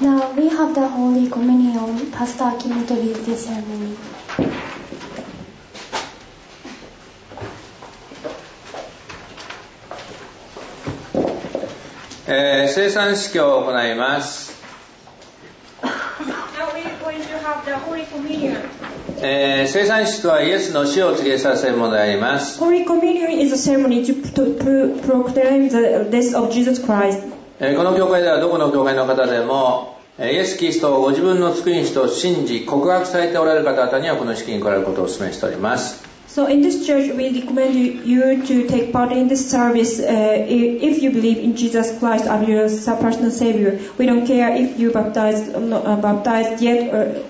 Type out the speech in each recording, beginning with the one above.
Now we have the Holy Communion. Pastor Akimoto leads this ceremony. 聖餐式を行います。 Now we are going to have the Holy Communion. 聖餐式とはイエスの死を告げさせるものであります。 Holy Communion is a ceremony to proclaim the death of Jesus Christ. この教会ではどこの教会の方でもイエス・キリストをご自分の救い主と信じ告白されておられる方々にはこの式に来られることをお勧めしております。 So in this church, we recommend you to take part in this service if you believe in Jesus Christ as your personal Savior. We don't care if you baptized yet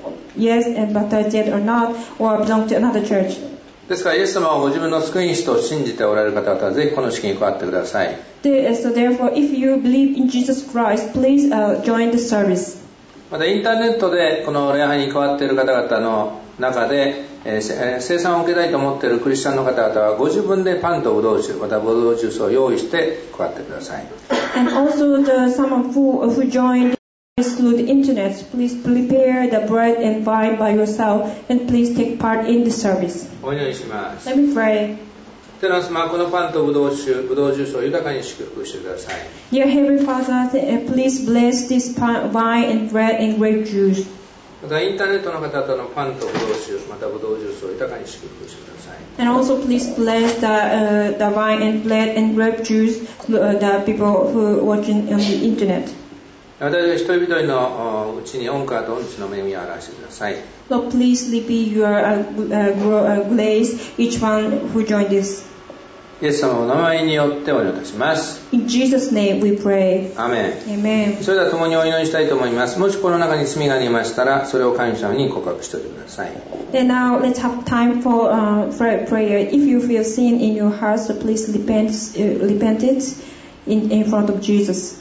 or not, or belong to another church. ですからイエス様をご自分の救い主と信じておられる方々はぜひこの式に加わってください。 So therefore, if you believe in Jesus Christ, please join the service. またインターネットでこの礼拝に加わっている方々の中で聖餐を受けたいと思っているクリスチャンの方々はご自分でパンとブドウ酒またブドウジュースを用意して加わってください。 And also some who joined through the internet, please prepare the bread and wine by yourself and please take part in the service. お祈りします。 Let me pray. 天の様、このパンとブドウ酒、ブドウジュースを豊かに祝福してください。 Dear Heavenly Father, please bless this wine and bread and grape juice. またインターネットの方々のパンとブドウ酒またブドウジュースを豊かに祝福してください。 And also please bless the wine and bread and grape juice the people who are watching on the internet. 私たち一人一人のうちに恩からと恩知の恵みを表してください。 So please be your grace each one who joined this. イエス様のお名前によってお祈りいたします。 In Jesus' name we pray. アーメン。 Amen. それでは共にお祈りしたいと思います。もしこの中に罪がありましたらそれを神様に告白しておいてください。 And now let's have time for prayer. If you feel sin in your heart, so please repent it in front of Jesus.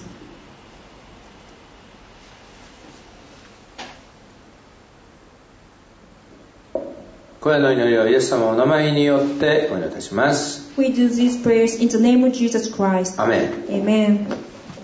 これらの祈りをイエス様のお名前によってお祈りいたします。 We do these prayers in the name of Jesus Christ. アーメン。 Amen.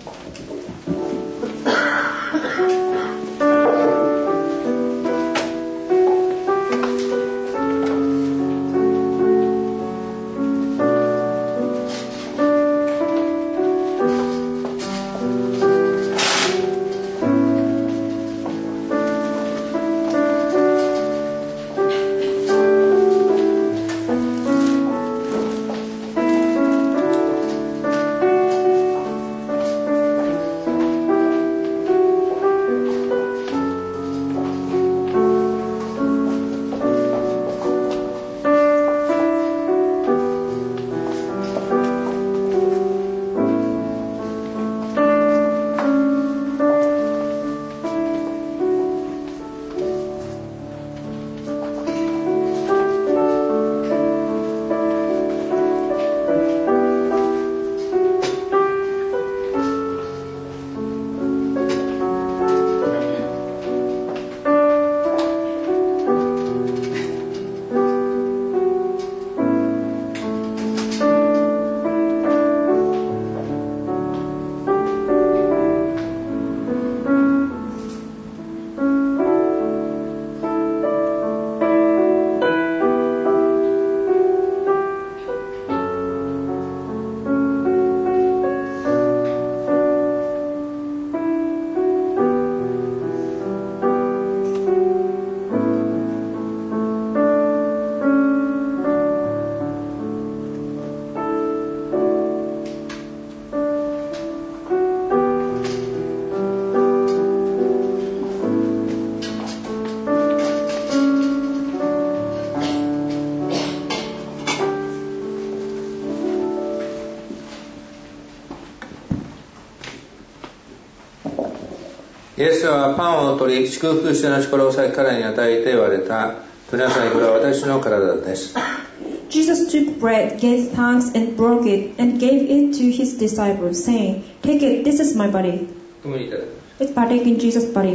イエスはパンを取り祝福して後これを裂き彼に与えて言われた。取りなさい、これは私の体です。 Jesus took bread, gave thanks, and broke it, and gave it to his disciples, saying, Take it, this is my body. 共にいただきます。 Let's partake in Jesus' body.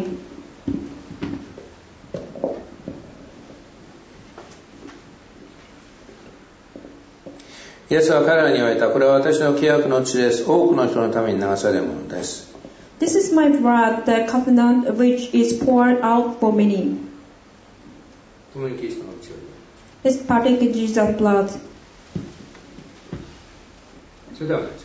イエスは彼らに言われた。これは私の契約の血です。多くの人のために流されるものです。 This is my blood, the covenant which is poured out for many. 共にキリストの血を。 Let's partake in Jesus' blood. それではお願いします。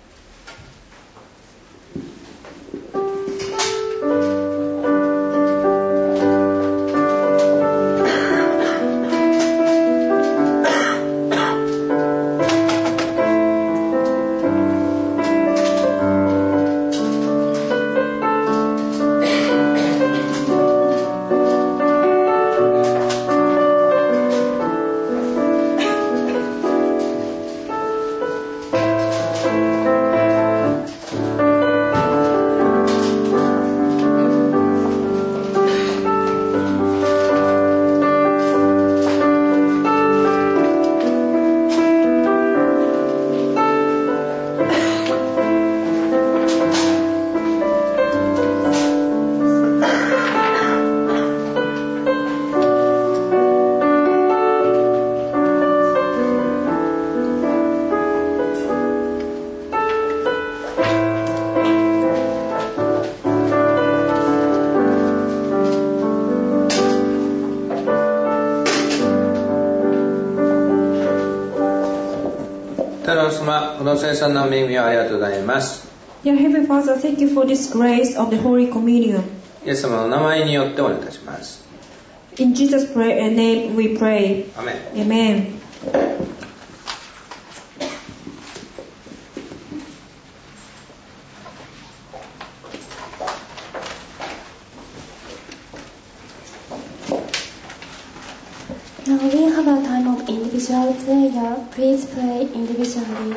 この聖餐の恵みをありがとうございます。 Dear Heavenly Father, thank you for this grace of the Holy Communion. イエス様の名前によってお願いいたします。 In Jesus' name we pray. アメン。 Amen. Now we have a time of individual prayer. Please pray individually.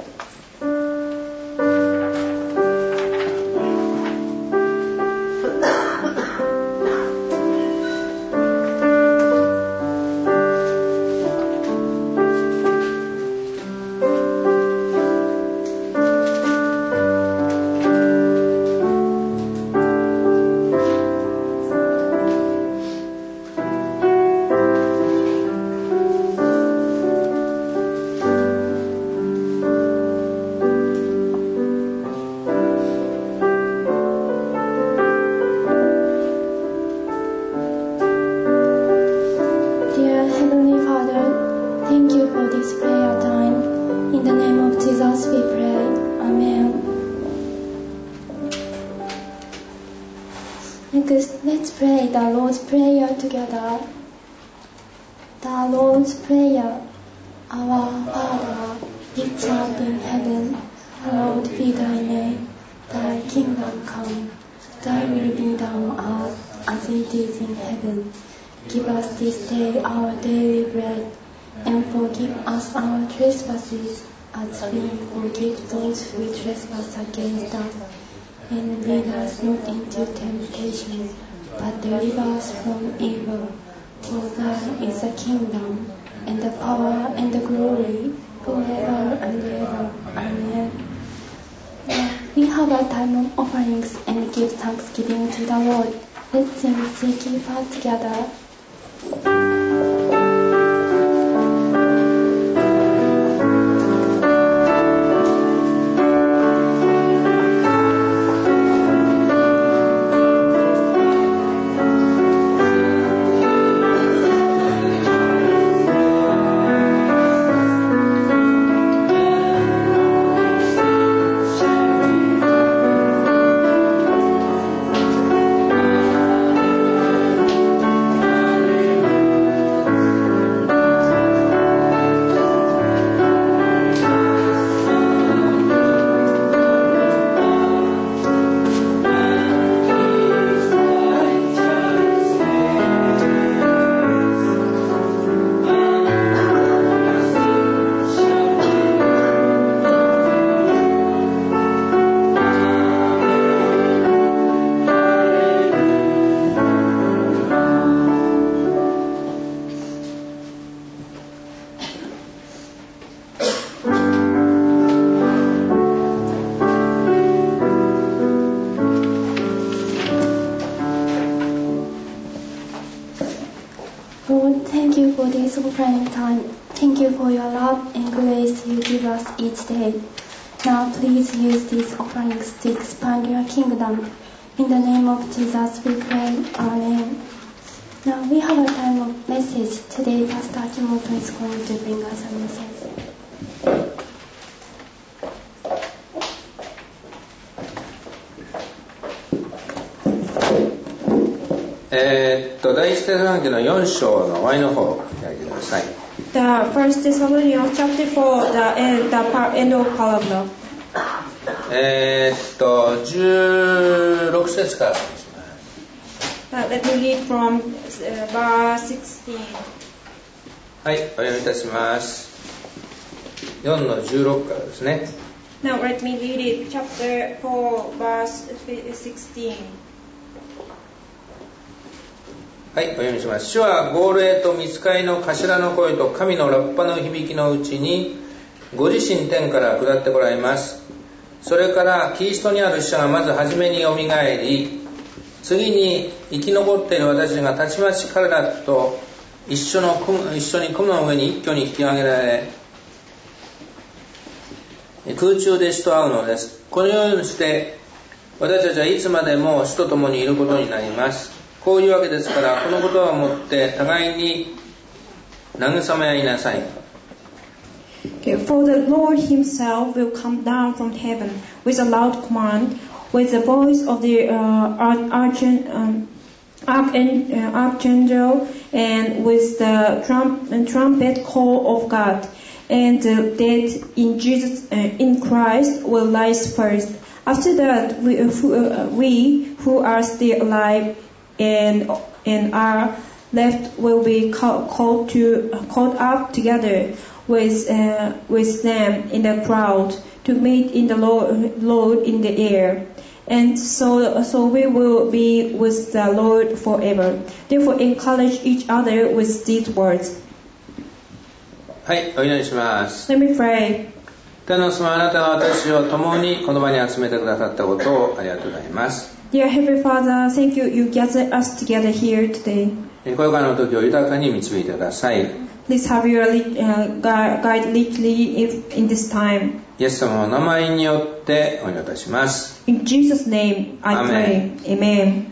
Next, let's pray the Lord's Prayer together. The Lord's Prayer. Our Father, which art in heaven, hallowed be thy name. Thy kingdom come. Thy will be done on earth as it is in heaven. Give us this day our daily bread, and forgive us our trespasses, as we forgive those who trespass against us. And lead us not into temptation, but deliver us from evil. For thine is the kingdom, and the power, and the glory, forever and ever. Amen. We have a time of offerings and give thanksgiving to the Lord. Let's sing Seek Ye First together. Lord, thank you for this offering time. Thank you for your love and grace you give us each day. Now please use these offerings to expand your kingdom. In the name of Jesus we pray. Amen. Now we have a time of message. Today Pastor Akimoto is going to bring us a message. 第一テサロニケの4章の終わりの方を開いてください。 The First Thessalonians chapter 4, the end of paragraph. 16節からお願いします。 Let me read from verse 16. はい、お読みいたします。4の16からですね。 Now let me read it, chapter 4, verse 16. はい、お読みします。主は号令と御使いの頭の声と神のラッパの響きのうちにご自身天から下ってこられます。それからキリストにある死者がまず初めによみがえり、次に生き残っている私がたちまち彼らと一緒に雲の上に一挙に引き上げられ、空中で死と会うのです。このようにして私たちはいつまでも死と共にいることになります。こういうわけですから、このことをもって互いに慰め合いなさい。 For the Lord himself will come down from heaven with a loud command, with the voice of the archangel, and with the trumpet call of God. And the dead in Christ will rise first. After that, we who are still alive and are left will be caught up together with them in the crowd to meet in the Lord in the air, and so we will be with the Lord forever. Therefore, encourage each other with these words. はい、お祈りします。 Let me pray. 天の様、あなたは私を共にこの場に集めてくださったことをありがとうございます。 Dear Heavenly Father, thank you. You gathered us together here today. これからの時を豊かに導いてください。 Please have your guide richly in this time. イエス様の名前によってお祈りいたします。 In Jesus' name, I pray. Amen.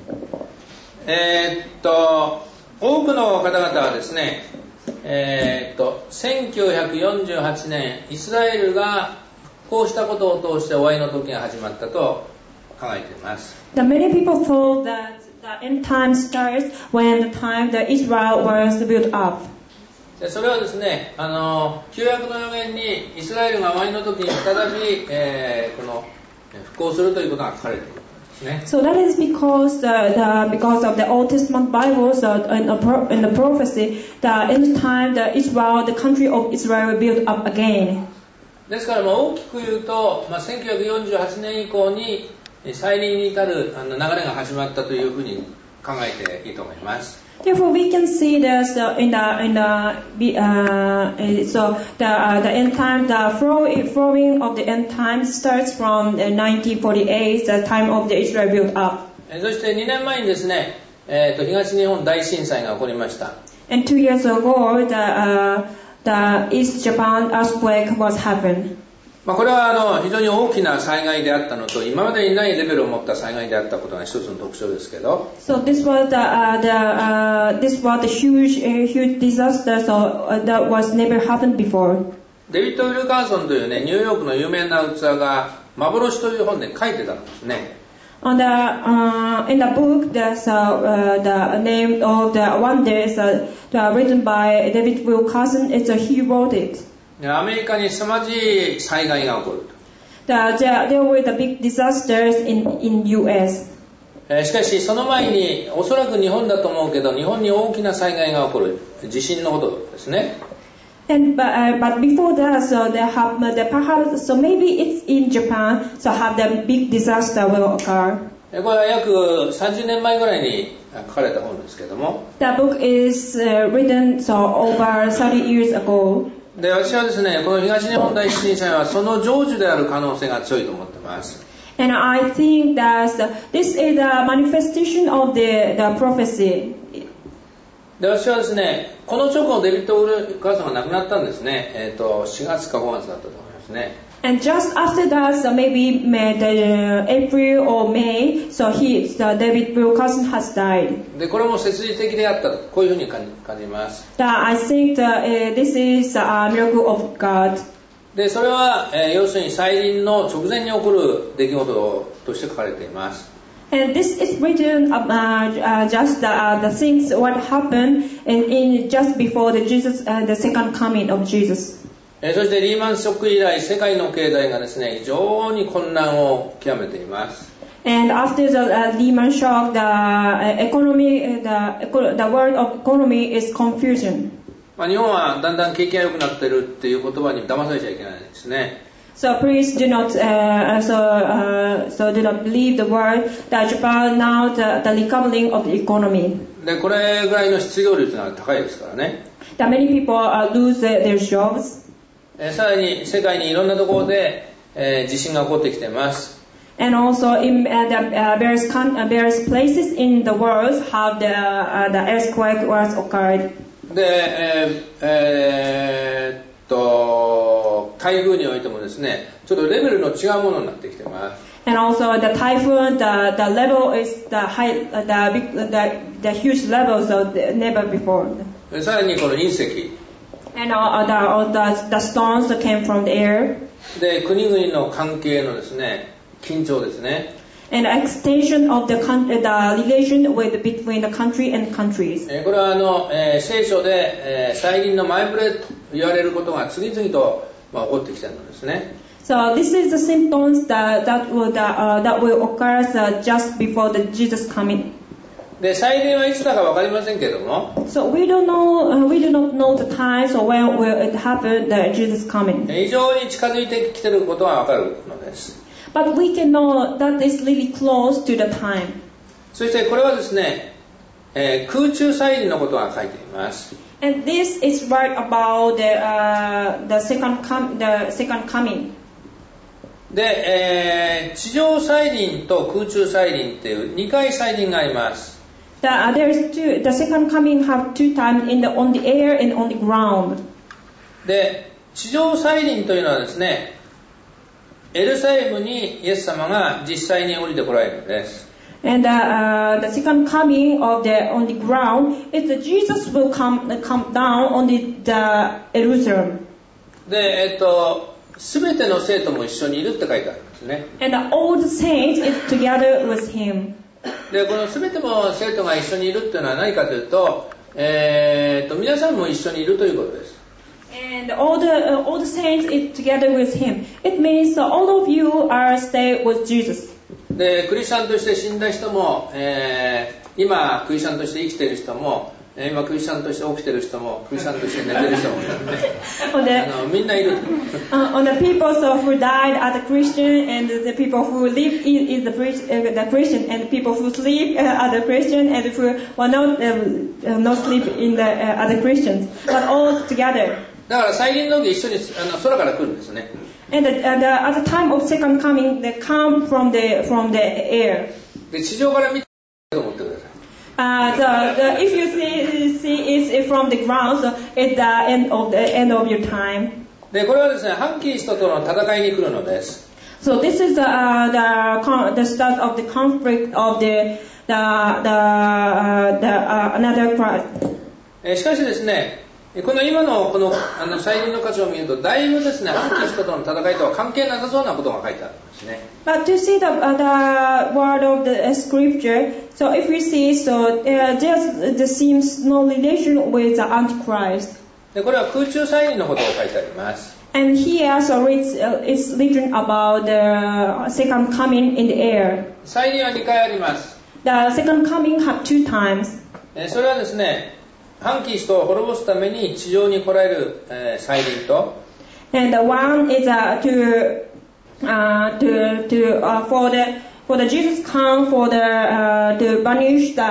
多くの方々はですね、1948年イスラエルがこうしたことを通して終わりの時が始まったと考えています。 Many people thought that the end time starts when the time that Israel was built up. でそれはですね、旧約の予言にイスラエルが終わりの時に再び、この復興するということが書かれている。 So that is because of the Old Testament Bible in the prophecy that in the time that Israel, the country of Israel, will build up again. ですから大きく言うと、1948年以降に再臨に至る流れが始まったというふうに考えていいと思います。 Therefore, we can see that the end time, the flowing of the end time starts from 1948, the time of the Israel built up. そして2年前にですね、東日本大震災が起こりました。 And 2 years ago, the East Japan earthquake was happened. これは非常に大きな災害であったのと、今までにないレベルを持った災害であったことが一つの特徴ですけど。 So this was the huge disaster that was never happened before. デビッド・ウィルカーソンというね、ニューヨークの有名な器が幻という本で書いてたんですね。 In the book, there's the name of the wonders written by David Wilkerson. He wrote it. アメリカに凄まじい災害が起こる。 There were the big disasters in US. しかしその前におそらく日本だと思うけど、日本に大きな災害が起こる。地震のことですね。 But before that, so maybe it's in Japan, so have the big disaster will occur. これは約30年前ぐらいに書かれた本ですけども。 The book is written over 30 years ago. で、私はですね、この東日本大震災はその成就である可能性が強いと思っています。 And I think that this is a manifestation of the prophecy. で、私はですね、この直後デビッド・ウルカーさんが亡くなったんですね。4月か5月だったと思いますね。 And just after that, so maybe April or May, so David Wilkerson has died. で、これも切実的であったと、こういうふうに感じます。 I think this is a miracle of God. で、それは、要するに再臨の直前に起こる出来事として書かれています。 And this is written just the things what happened in just before the second coming of Jesus. そしてリーマンショック以来、世界の経済がですね、非常に混乱を極めています。 And after the Lehman shock, the economy, the world of economy is confusion. 日本はだんだん景気が良くなっているっていう言葉に騙されちゃいけないですね。 So please do not do not believe the word that Japan now the recovering of the economy. で、これぐらいの失業率が高いですからね。 That many people lose their jobs. さらに世界にいろんなところで、地震が起こってきています。 And also in the various places in the world have the earthquake was occurred. で、台風においてもですね、ちょっとレベルの違うものになってきています。 And also the typhoon, the level is the huge level, so never before. さらにこの隕石。 And the stones that came from the air. で、国々の関係のですね、緊張ですね。 And extension of the relation between the country and countries. これは聖書で、再臨の前触れと言われることが次々と、起こってきているのですね。 So this is the symptoms that will occur just before the Jesus coming. で、再臨はいつだかわかりませんけれども。 So we do not know the time, so when will it happen that Jesus coming. 非常に近づいてきていることがわかるのです。 But we can know that is really close to the time. そしてこれはですね、空中再臨のことが書いています。 And this is right about the second coming. で、地上再臨と空中再臨っていう2回再臨があります。 The second coming have two times on the air and on the ground. で、地上再臨というのはですね、エルサレムにイエス様が実際に降りてこられるのです。 And the second coming on the ground is that Jesus will come down on the Jerusalem. で、すべての生徒も一緒にいるって書いてあるんですね。 And all the saints is together with him. で、このすべての生徒が一緒にいるっていうのは何かというと、皆さんも一緒にいるということです。 And all the saints is together with him. It means that all of you are stay with Jesus. で、クリスチャンとして死んだ人も、今クリスチャンとして生きている人も、今クリスチャンとして起きている人も、クリスチャンとして寝ている人もいるので、みんないる。 On the people who died as a Christian and the people who live is the Christian and the people who sleep as a Christian and who will not sleep in as a Christians, but all together. だから再臨の時一緒に空から来るんですね。 And at the time of second coming, they come from the air. で、地上から見てと思ってください。 If you see it from the ground, so it's the end of your time. で、これはですね、反キリストとの戦いに来るのです。 So this is the start of the conflict of another Christ. しかしですね、この今のこの再臨の箇所を見ると、だいぶですね、反キリストとの戦いとは関係なさそうなことが書いてあるんですね。 But to see the word of the scripture, so if we see, so there seems no relation with the Antichrist. で、これは空中再臨のことを書いてあります。 And here, so it's written about the second coming in the air. 再臨は2回あります。 The second coming have two times. それはですね、反キリストを滅ぼすために地上に来られる、再臨と、 And the one is for the Jesus come to banish the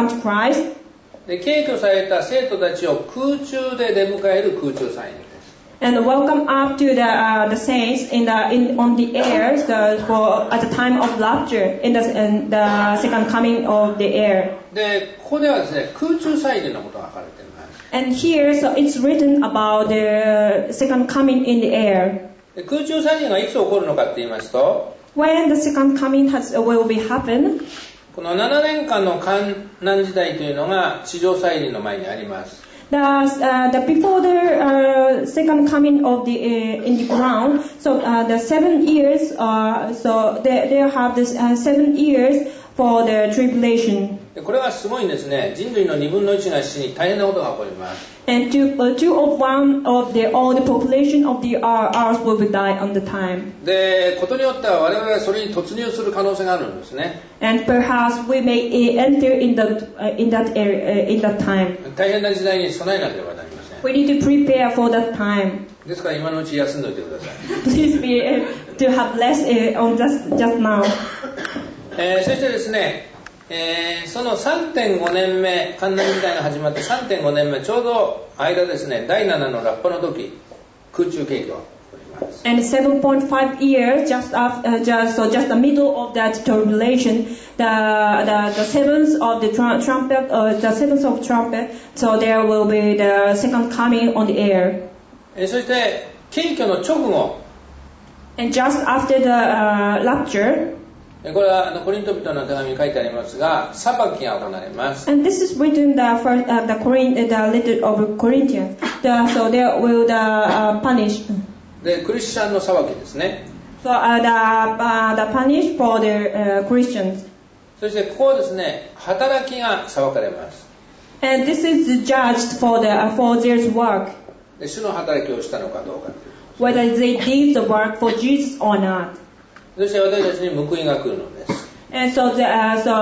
Antichrist. で、敬虚された生徒たちを空中で出迎える空中再臨です。 And welcome up to the saints on the air at the time of rapture in the second coming of the air. で、ここではですね、空中再臨のことが書かれています。 And here, so it's written about the second coming in the air. で、空中再臨がいつ起こるのかって言いますと、 When the second coming will be happen, この7年間の観難時代というのが地上再臨の前にあります。 before the second coming of in the ground, so the 7 years, so they have this 7 years for the tribulation. これはすごいんですね。人類の2分の1が死に大変なことが起こります。 And 2 of 1 of all the population of the earth will die on the time. で、ことによっては我々はそれに突入する可能性があるんですね。 And perhaps we may enter in that time. 大変な時代に備えなければなりません。 We need to prepare for that time. ですから今のうち休んでおいてください。 Please be to have less on just now. そしてですね、その 3.5 年目、観難時代が始まって 3.5 年目、ちょうど間ですね、第7のラッパの時、空中景気が起こります。 And 7.5 years, just the middle of that tribulation, the seventh of the trumpet, the seventh of trumpet, so there will be the second coming on the air. そして景気の直後、 And just after the rapture, これはコリント人の手紙に書いてありますが、裁きが行われます。 And this is written the letter of Corinthians. So they will punish. で、クリスチャンの裁きですね。 So the punish for the Christians. そしてここはですね、働きが裁かれます。 And this is judged for their work. で、主の働きをしたのかどうか。 Whether they did the work for Jesus or not. そして私たちに報いが来るのです。 And so the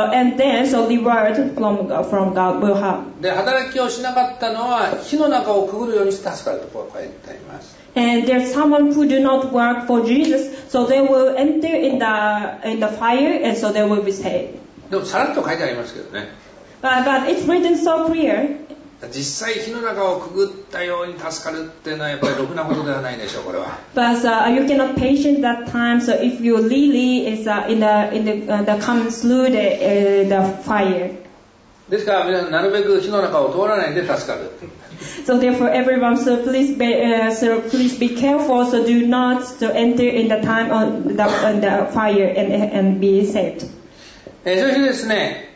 reward from God will have. で、働きをしなかったのは火の中をくぐるようにして助かるとこう書いてあります。 And there's someone who do not work for Jesus, so they will enter in the fire, and so they will be saved. でもさらっと書いてありますけどね。 But it's written so clear. 実際火の中をくぐったように助かるっていうのはやっぱりろくなことではないでしょう、これは。 But you cannot patient that time. So if you really is in the come through the fire. ですから皆さんなるべく火の中を通らないで助かる。 So therefore everyone, so please be careful. So do not enter in the time on the fire and be saved. そしてですね、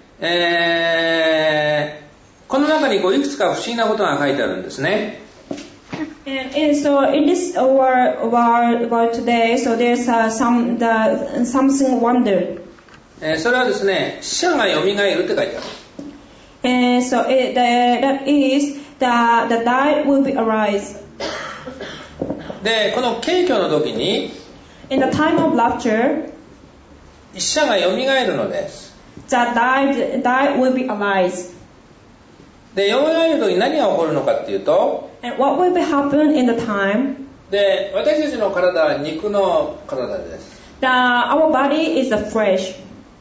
この中にいくつか不思議なことが書いてあるんですね。 And so in this word today, so there's something wonder. それはですね、死者が蘇るって書いてある。 And so that is the dead will be arise. で、この景況の時に、 In the time of rapture, 死者が蘇るのです。 The dead will be arise. で、蘇る時に何が起こるのかっていうと、 And what will be happen in the time? で、私たちの体は肉の体です。 Our body is the flesh.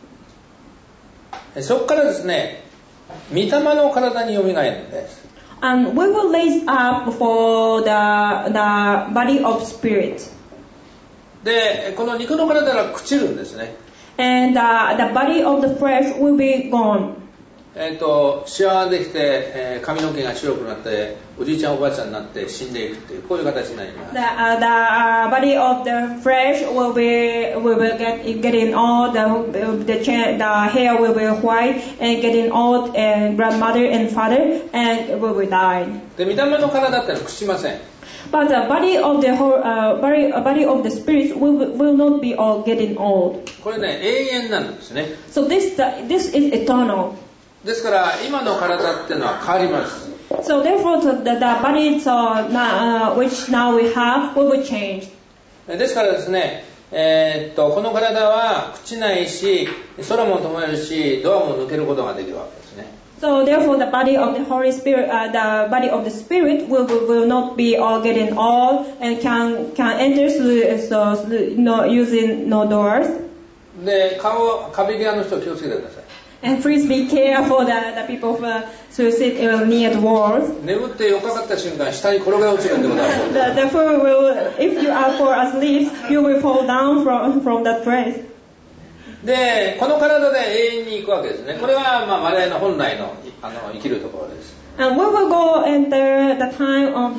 そこからですね、御霊の体に蘇るんです。 And we will raise up for the body of spirit. で、この肉の体が朽ちるんですね。 And the body of the flesh will be gone. シワができて、髪の毛が白くなっておじいちゃんおばあちゃんになって死んでいくっていうこういう形になります。 The body of the flesh will getting old. The hair will be white and getting old, and grandmother and father and will die. で、御霊の体ってのは朽ちません。 But the body of the spirit will not be all getting old. これね、永遠なんですね。 So this is eternal. ですから今の体っていうのは変わります。 So therefore the body which now we have will be changed. ですからですね、この体は朽ちないし、空も飛べるし、ドアも抜けることができるわけですね。 So therefore the body of the Holy Spirit, the body of the Spirit will not be all getting old and can enter through using no doors. で、壁際の人気をつけてください。 And please be careful the people who sit near the walls. 眠ってよっかかった瞬間下に転げ落ちるってことはそうです。 The fool will, if you are fall asleep, you will fall down from that place. で、この体で永遠に行くわけですね。これはまあ我々の本来の生きるところです。 And we will go enter the time of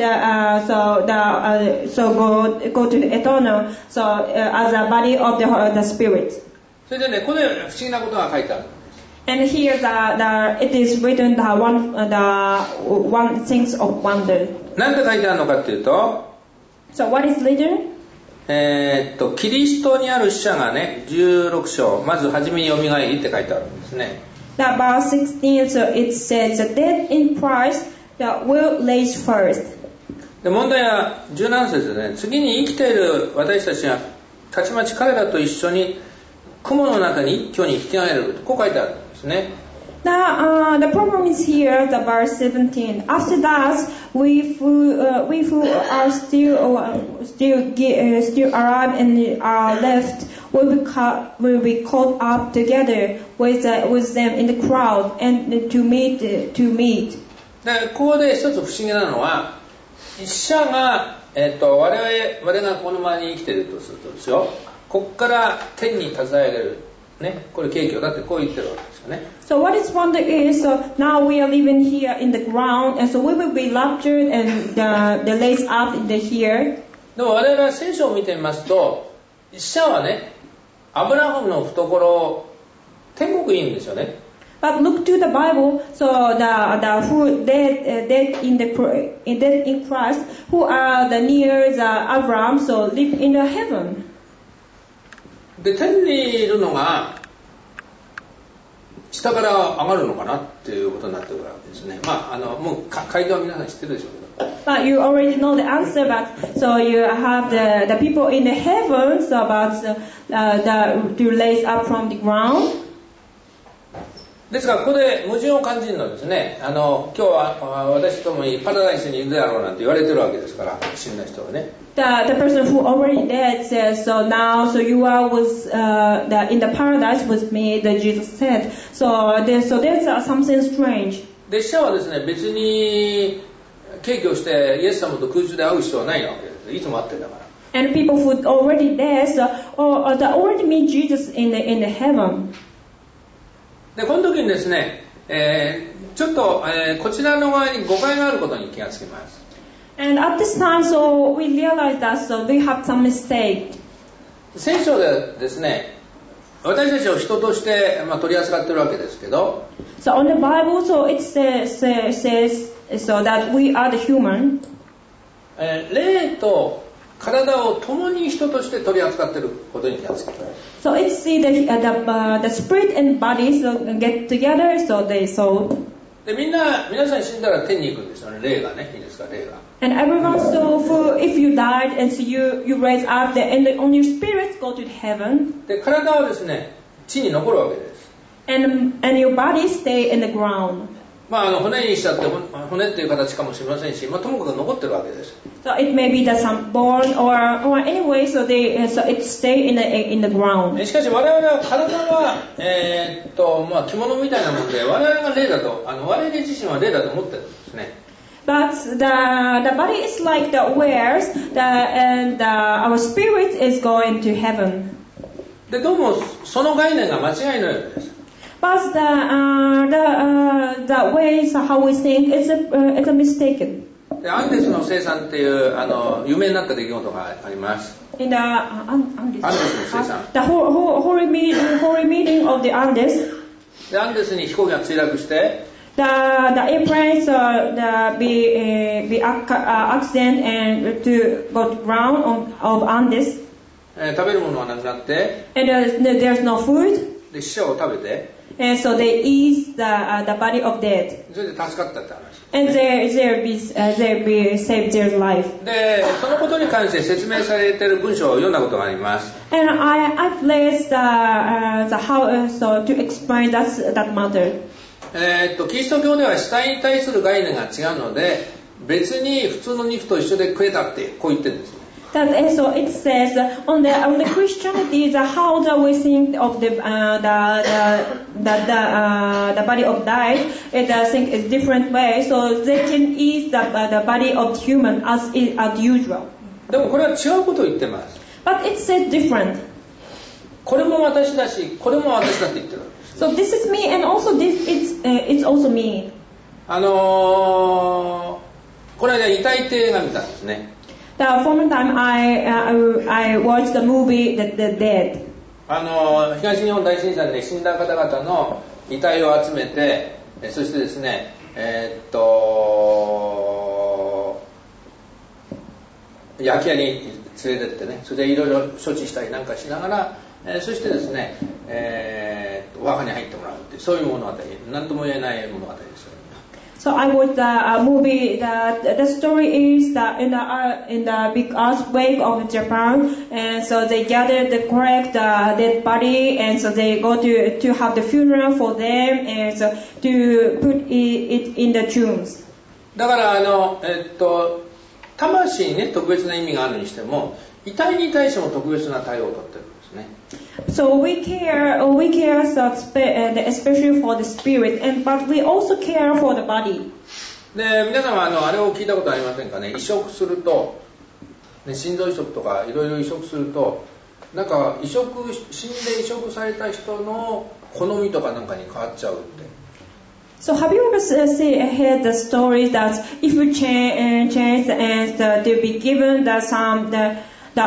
go to the eternal, as a body of the spirit. それでね、これ不思議なことが書いてある。 And here it is written the one things of wonder. なんて書いてあるのかっていうと、 So what is written? キリストにある死者がね、16章、まず初めによみがえりって書いてあるんですね。 About 16, so it says, the dead in Christ that will raise first. で、問題は17節でね、次に生きている私たちがたちまち彼らと一緒に雲の中に一挙に引き上げる。こう書いてあるんですね。 Now, the problem is here, the verse 17. After that, we who are still alive and are left will be caught up together with them in the crowd and to meet. で、ここで一つ不思議なのは、死者が、我がこの周りに生きているとするとですよ、ここから天に携えられる。ね、これ景況だってこう言ってるわけですよね。 So what is wonder is, now we are living here in the ground, and so we will be raptured and the raised up in the here. でも我々は聖書を見てみますと、死者はね、アブラハムの懐、天国にいるんですよね。 But look to the Bible, so the who dead in Christ, who are the near the Abraham, so live in the heaven. で、天にいるのが下から上がるのかなっていうことになってくるわけですね。まあもう回答は皆さん知ってるでしょうけど。 But you already know the answer. But so you have the people in the heavens about to raise up from the ground. ですからここで矛盾を感じるのですね。今日は私ともにパラダイスにいるであろうなんて言われてるわけですから、死んだ人はね。 The person who already dead says, so now, so you are in the paradise with me, that Jesus said. So there's something strange. で、死者はですね、別に敬虚してイエス様と空中で会う必要はないわけです。いつも会ってるんだから。 And people who already dead, so they already meet Jesus in the heaven. で、この時にですね、ちょっと、こちらの側に誤解があることに気がつきます。 And at this time, so we realize that so we have some mistake. 聖書でですね、私たちを人として、取り扱っているわけですけど、 So on the Bible, so it says so that we are the human. 霊と体を共に人として取り扱っていることに気がつきます。 So it's see the spirit and body so get together, so they soul. で、皆さん死んだら天に行くんですよね、霊がね、いいですか、霊が。 And everyone, so if you died and so you raise up, and your spirits go to heaven. で、体はですね、地に残るわけです。 And your body stay in the ground. 骨にしちゃって骨っていう形かもしれませんし、ともかく残ってるわけです。 So it may be that some bone or anyway, so it stay in the ground. しかし我々は体は着物みたいなもので、我々が霊だと我々自身は霊だと思ってるんですね。 But the body is like the wares, and our spirit is going to heaven. で、どうもその概念が間違いのようです。 But the ways how we think it's a mistaken. で、アンデスの生産っていう有名になった出来事があります。 In the アンデスの生産。 The holy meeting of the Andes. で、アンデスに飛行機が墜落して。 The airplanes be accident and to go to ground of Andes. 食べるものがなくなって。 And there's no food. で、死者を食べて。 And so they eat the body of dead. それで助かったって話。 And they be saved their life. で、そのことに関して説明されている文章を読んだことがあります。 And I've read the how so to explain that matter. キリスト教では死体に対する概念が違うので、別に普通の肉と一緒で食えたってこう言ってるんですよ。 That so it says on the Christianity, how do we think of the body of died? It I think is different way. So they can eat the body of human as usual. でもこれは違うことを言ってます。 But it says different. これも私だし、これも私だって言ってるわけです。 So this is me, and also it's also me. これは遺体って映画見たんですね。 The former time I watched the movie The Dead. 東日本大震災で死んだ方々の遺体を集めて、そしてですね、焼き屋に連れてってね、それでいろいろ処置したりなんかしながら、そしてですね、お墓に入ってもらうっていう、そういう物語、何とも言えない物語ですよ。 So I watched a movie that the story is that in the big earthquake of Japan, and so they gathered the correct dead body, and so they go to have the funeral for them, and so to put it in the tombs. だから魂にね特別な意味があるにしても、遺体に対しても特別な対応をとってるんですね。 So we care especially for the spirit, but we also care for the body. で、皆様あれを聞いたことありませんかね。移植すると、ね、心臓移植とかいろいろ移植すると、なんか死んで移植された人の好みとかなんかに変わっちゃうって。 So have you ever heard the story that if you change and to be given the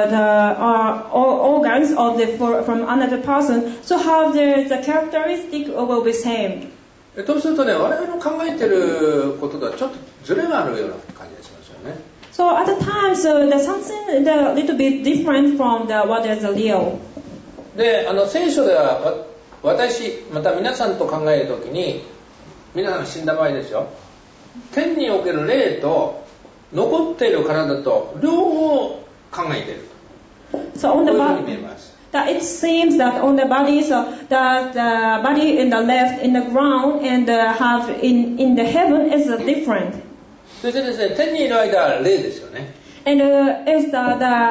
organs of from another person, so how the characteristic will be same? とするとね、我々の考えてることとはちょっとずれがあるような感じがしますよね。 So at the time, so there's something a little bit different from what is the real. で、聖書では私また皆さんと考えるときに、皆さんが死んだ場合ですよ。天における霊と残っている体と両方考えている。 So on the body, that it seems that on the body, so that the body in the left in the ground and have in the heaven is different. そしてですね、天にいる間は霊ですよね。 And is the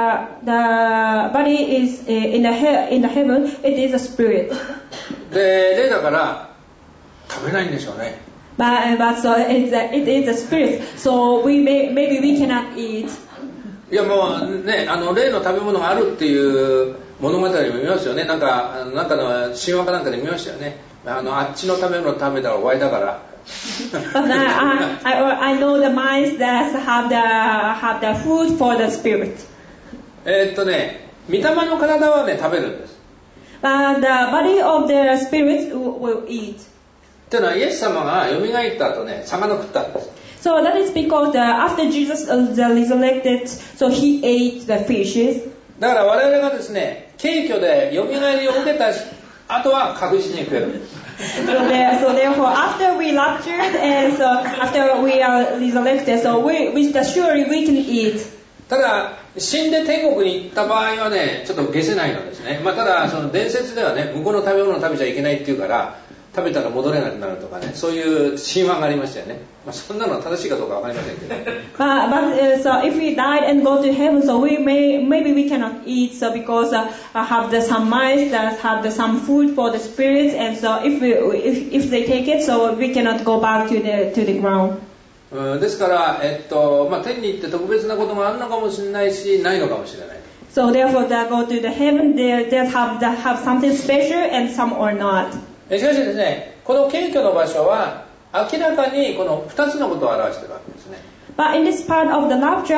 body is in the heaven, it is a spirit. で、霊だから食べないんでしょうね。 But so it is a spirit. So maybe we cannot eat. いやもうね、例の食べ物があるっていう物語も見ますよね。なんかの神話かなんかで見ましたよね。あっちの食べ物食べたら終わりだから。 But I know the minds that have the food for the spirit. 御霊の体はね食べるんです。 But the body of the spirit will eat. っていうのはイエス様が蘇った後ね、魚食ったんです。 So that is because after Jesus resurrected, so he ate the fishes. だから我々がですね、軽挙で蘇りを受けた後は確実に食える。 So therefore, after we raptured and so after we are resurrected, so surely we can eat. ただ死んで天国に行った場合はね、ちょっと解せないのですね。まあただその伝説ではね、向こうの食べ物を食べちゃいけないっていうから。食べたら戻れなくなるとかね、そういう神話がありましたよね。まあ、そんなのは正しいかどうかわかりませんけど。 But so if we died and go to heaven, so maybe we cannot eat, so because have some mice that have some food for the spirits, and so if they take it, so we cannot go back to the ground. ですから、まあ、天に行って特別なことがあるのかもしれないし、ないのかもしれない。 So therefore, they go to the heaven, they have something special and some or not. しかしですね、この謙虚の場所は明らかにこの2つのことを表しているわけですね。 But in this part of the rapture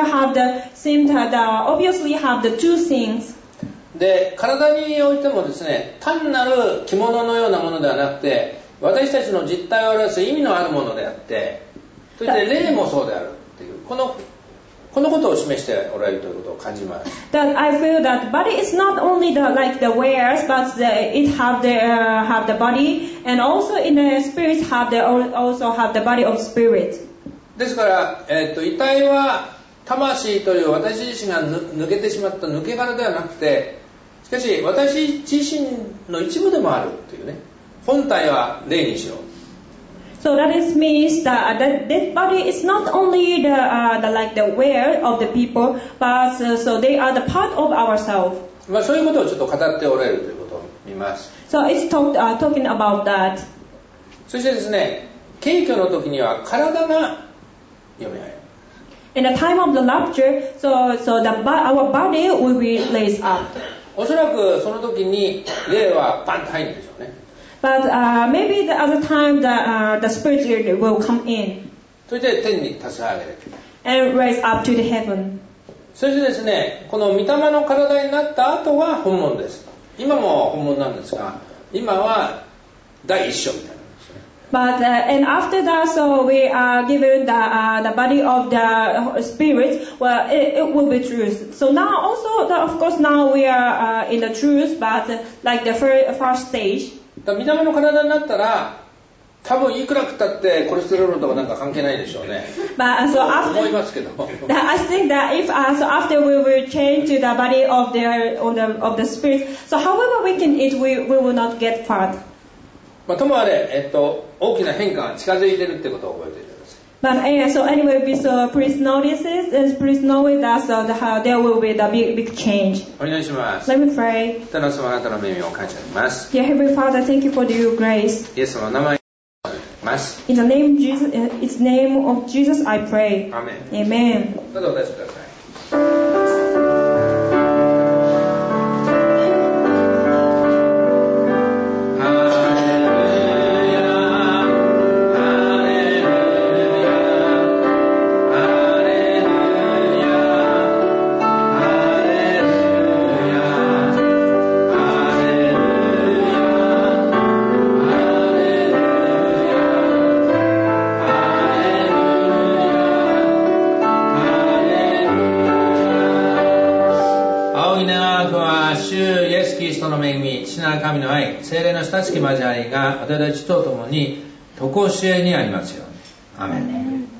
obviously have the two things. で、体においてもですね、単なる着物のようなものではなくて、私たちの実態を表す意味のあるものであって、そして霊もそうであるっていう、このことを示しておられるということを感じます。 That I feel that body is not only like the wares, but it have the body, and also in the spirit also have the body of spirit. ですから、遺体は魂という私自身が抜けてしまった抜け殻ではなくて、しかし私自身の一部でもあるっていうね。本体は霊にしろ。 So that is means that dead body is not only the wear of the people, but so they are the part of ourselves. そういうことをちょっと語っておられるということを見ます。 So it's talking about that. そしてですね、景挙の時には体がよみがえる。 In the time of the rapture, our body will be raised up. おそらくその時に霊はパンと入るんでしょうね。 But maybe the other time the spirit will come in. それで天に立ち上げる。 And raise up to the heaven. そしてですね、この御霊の体になった後は本物です。今も本物なんですが、今は第一章みたいな。 But and after that, so we are given the body of the spirit. Well, it will be truth. So now also, of course, now we are in the truth, but like the first stage. 御霊の体になったら、多分いくら食ったってコレステロールとかなんか関係ないでしょうね。 But so after, 思いますけど。 I think that if so after we will change to the body of the spirit. So however we can eat, we will not get fat. ともあれ、大きな変化が近づいているってことを覚えていてください。 But so anyway, please notice it, and please know it that there will be the big change. お祈りします。 Let me pray. 天の様、あなたの恵みを感謝します。 Dear Heavenly Father, thank you for your grace. イエスの名前をお祈りします。 In the name of Jesus, I pray. アーメン。 Amen. どうぞお立ちください。父なる神の愛、聖霊の親しき交わりが私たちと共に常しえにありますように。アーメン。